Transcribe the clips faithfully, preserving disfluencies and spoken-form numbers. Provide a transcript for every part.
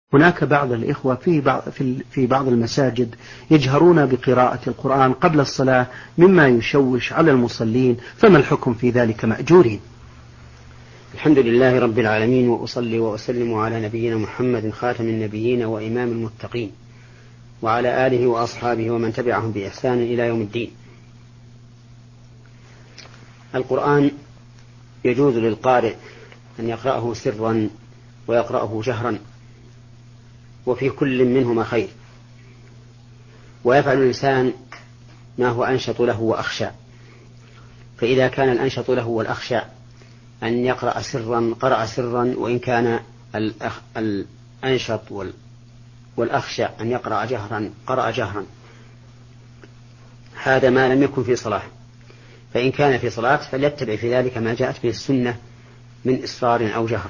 هناك بعض الإخوة في بعض في بعض المساجد يجهرون بقراءة القرآن قبل الصلاة مما يشوش على المصلين، فما الحكم في ذلك مأجورين؟ الحمد لله رب العالمين، وأصلي وأسلم على نبينا محمد خاتم النبيين وإمام المتقين، وعلى آله وأصحابه ومن تبعهم بإحسان إلى يوم الدين. القرآن يجوز للقارئ أن يقرأه سرا ويقرأه جهرا، وفي كل منهما خير، ويفعل الإنسان ما هو أنشط له وأخشى. فإذا كان الأنشط له والأخشى أن يقرأ سرا قرأ سرا، وإن كان الأخ... الأنشط وال... والأخشى أن يقرأ جهرا قرأ جهرا. هذا ما لم يكن في صلاة، فإن كان في صلاة فليتبع في ذلك ما جاءت به السنة من إصرار أو جهر.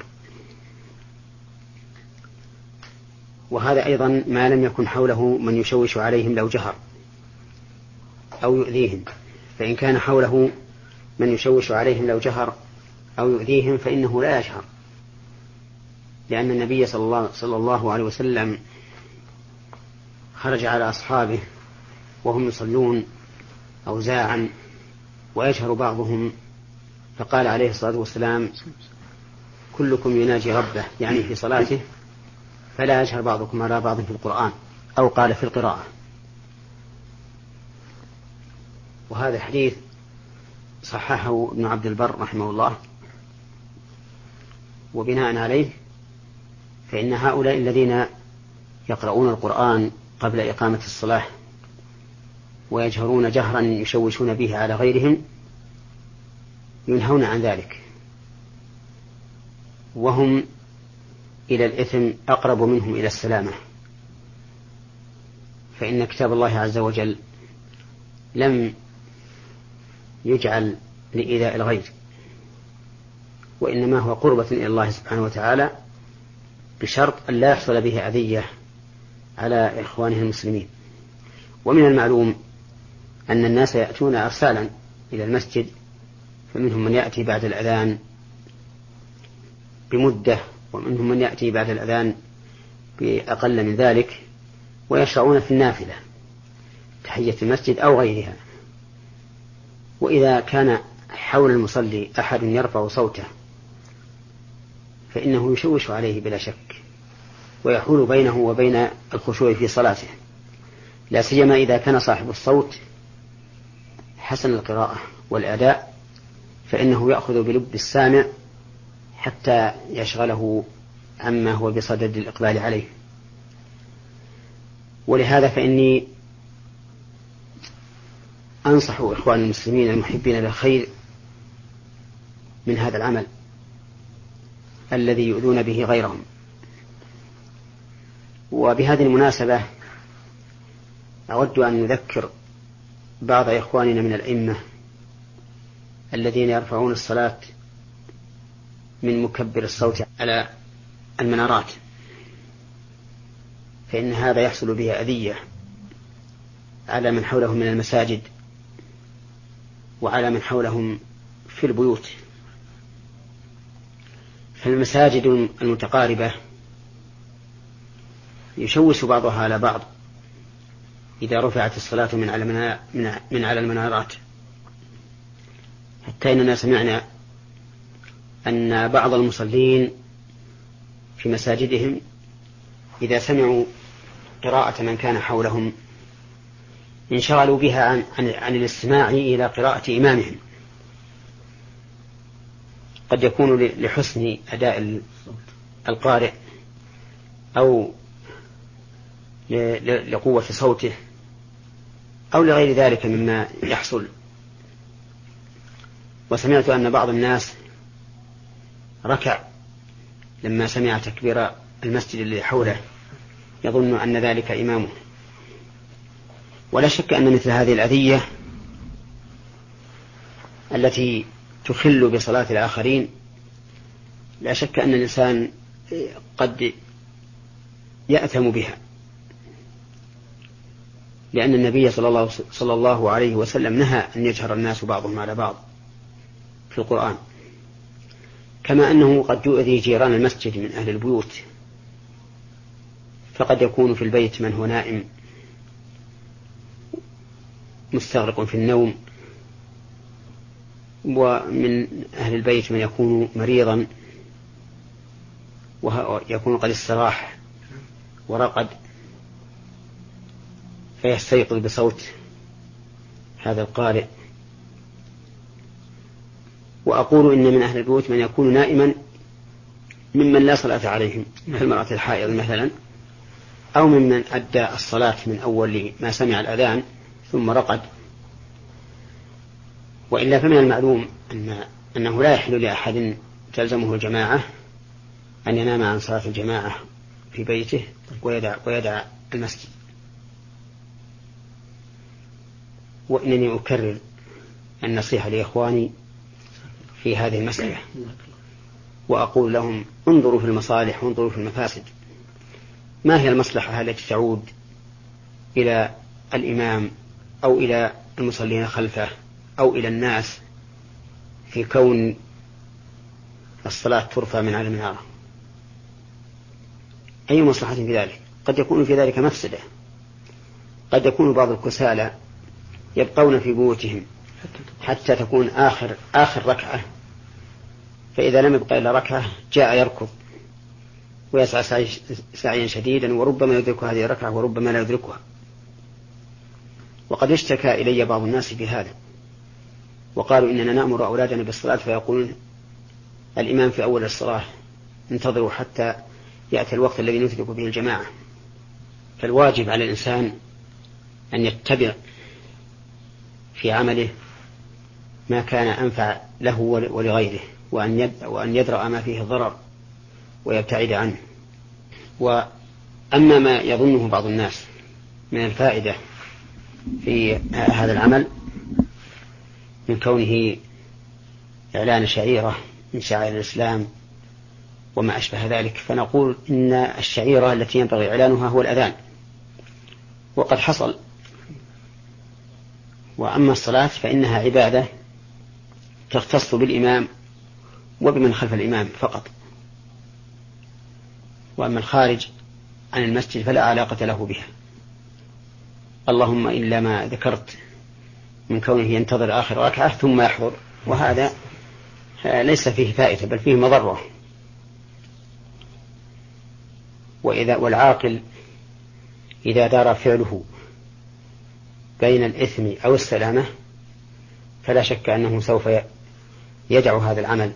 وهذا أيضا ما لم يكن حوله من يشوش عليهم لو جهر أو يؤذيهم. فإن كان حوله من يشوش عليهم لو جهر أو يؤذيهم فإنه لا يجهر، لأن النبي صلى الله, صلى الله عليه وسلم خرج على أصحابه وهم يصلون أوزاعا ويجهر بعضهم، فقال عليه الصلاة والسلام: كلكم يناجي ربه، يعني في صلاته، فلا يجهر بعضكم على بعض في القرآن، أو قال في القراءة. وهذا الحديث صححه ابن عبد البر رحمه الله، وبناء عليه فإن هؤلاء الذين يقرؤون القرآن قبل إقامة الصلاة ويجهرون جهرا يشوشون به على غيرهم ينهون عن ذلك، وهم إلى الإثم أقرب منهم إلى السلامة. فإن كتاب الله عز وجل لم يجعل لإيذاء الغير، وإنما هو قربة إلى الله سبحانه وتعالى، بشرط أن لا يحصل به أذية على إخوانه المسلمين. ومن المعلوم أن الناس يأتون أرسالا إلى المسجد، فمنهم من يأتي بعد الأذان بمدة، ومنهم من يأتي بعد الأذان بأقل من ذلك، ويشرعون في النافلة تحية المسجد أو غيرها. وإذا كان حول المصلي أحد يرفع صوته فإنه يشوش عليه بلا شك، ويحول بينه وبين الخشوع في صلاته، لا سيما إذا كان صاحب الصوت حسن القراءة والأداء، فإنه يأخذ بلب السامع حتى يشغله عما هو بصدد الإقبال عليه. ولهذا فإني أنصح إخوان المسلمين المحبين للخير من هذا العمل الذي يؤذون به غيرهم. وبهذه المناسبة أود أن نذكر بعض إخواننا من الأئمة الذين يرفعون الصلاة من مكبر الصوت على المنارات، فإن هذا يحصل به أذية على من حولهم من المساجد وعلى من حولهم في البيوت. فالمساجد المتقاربة يشوش بعضها على بعض إذا رفعت الصلاة من على من على المنارات، حتى إننا سمعنا أن بعض المصلين في مساجدهم إذا سمعوا قراءة من كان حولهم انشغلوا بها عن, عن, عن الاستماع إلى قراءة إمامهم، قد يكون لحسن أداء القارئ أو لقوة صوته أو لغير ذلك مما يحصل. وسمعت أن بعض الناس ركع لما سمع تكبير المسجد الذي حوله، يظن أن ذلك إمامه. ولا شك أن مثل هذه الأذية التي تخل بصلاة الآخرين لا شك أن الإنسان قد يأثم بها، لأن النبي صلى الله, صلى الله عليه وسلم نهى أن يجهر الناس بعضهم على بعض في القرآن، كما أنه قد يؤذي جيران المسجد من أهل البيوت فقد يكون في البيت من هو نائم مستغرق في النوم، ومن أهل البيت من يكون مريضا ويكون قد استراح ورقد فيستيقظ بصوت هذا القارئ. وأقول إن من أهل البيوت من يكون نائما ممن لا صلاة عليهم كالمرأة الحائض مثلا، أو ممن أدى الصلاة من أول ما سمع الأذان ثم رقد. وإلا فمن المعلوم أن أنه لا يحل لأحد تلزمه الجماعة أن ينام عن صلاة الجماعة في بيته ويدع, ويدع المسجد. وإنني أكرر النصيحة لإخواني في هذه المسألة، وأقول لهم انظروا في المصالح وانظروا في المفاسد. ما هي المصلحة التي تعود إلى الإمام أو إلى المصلين خلفه أو إلى الناس في كون الصلاة ترفع من على المنارة؟ أي مصلحة في ذلك؟ قد يكون في ذلك مفسدة. قد يكون بعض الكسالى يبقون في بيوتهم حتى تكون آخر آخر ركعة، فإذا لم يبقى إلا ركعة جاء يركض ويسعى سعيا شديدا، وربما يدرك هذه الركعة وربما لا يدركها. وقد اشتكى إلي بعض الناس بهذا وقالوا إننا نأمر أولادنا بالصلاة فيقولون الإمام في أول الصلاة انتظروا حتى يأتي الوقت الذي ندرك به الجماعة. فالواجب على الإنسان أن يتبع في عمله ما كان أنفع له ولغيره، وأن يدرأ ما فيه الضرر ويبتعد عنه. وأما ما يظنه بعض الناس من الفائدة في هذا العمل من كونه إعلان شعيرة من شعائر الإسلام وما أشبه ذلك، فنقول إن الشعيرة التي ينبغي إعلانها هو الأذان، وقد حصل. وأما الصلاة فإنها عبادة تختص بالإمام وبمن خلف الإمام فقط، وأما الخارج عن المسجد فلا علاقة له بها، اللهم إلا ما ذكرت من كونه ينتظر آخر ركعة ثم يحضر، وهذا ليس فيه فائدة بل فيه مضرة. وإذا والعاقل إذا دار فعله بين الإثم أو السلامة فلا شك أنه سوف يدع هذا العمل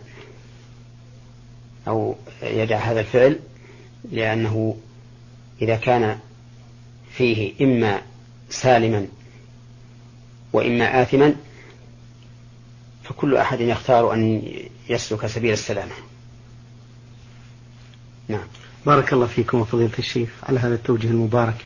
أو يدع هذا الفعل، لأنه إذا كان فيه إما سالما وإما آثما فكل أحد يختار أن يسلك سبيل السلامة. نعم. بارك الله فيكم وفضيلة الشيخ على هذا التوجيه المبارك.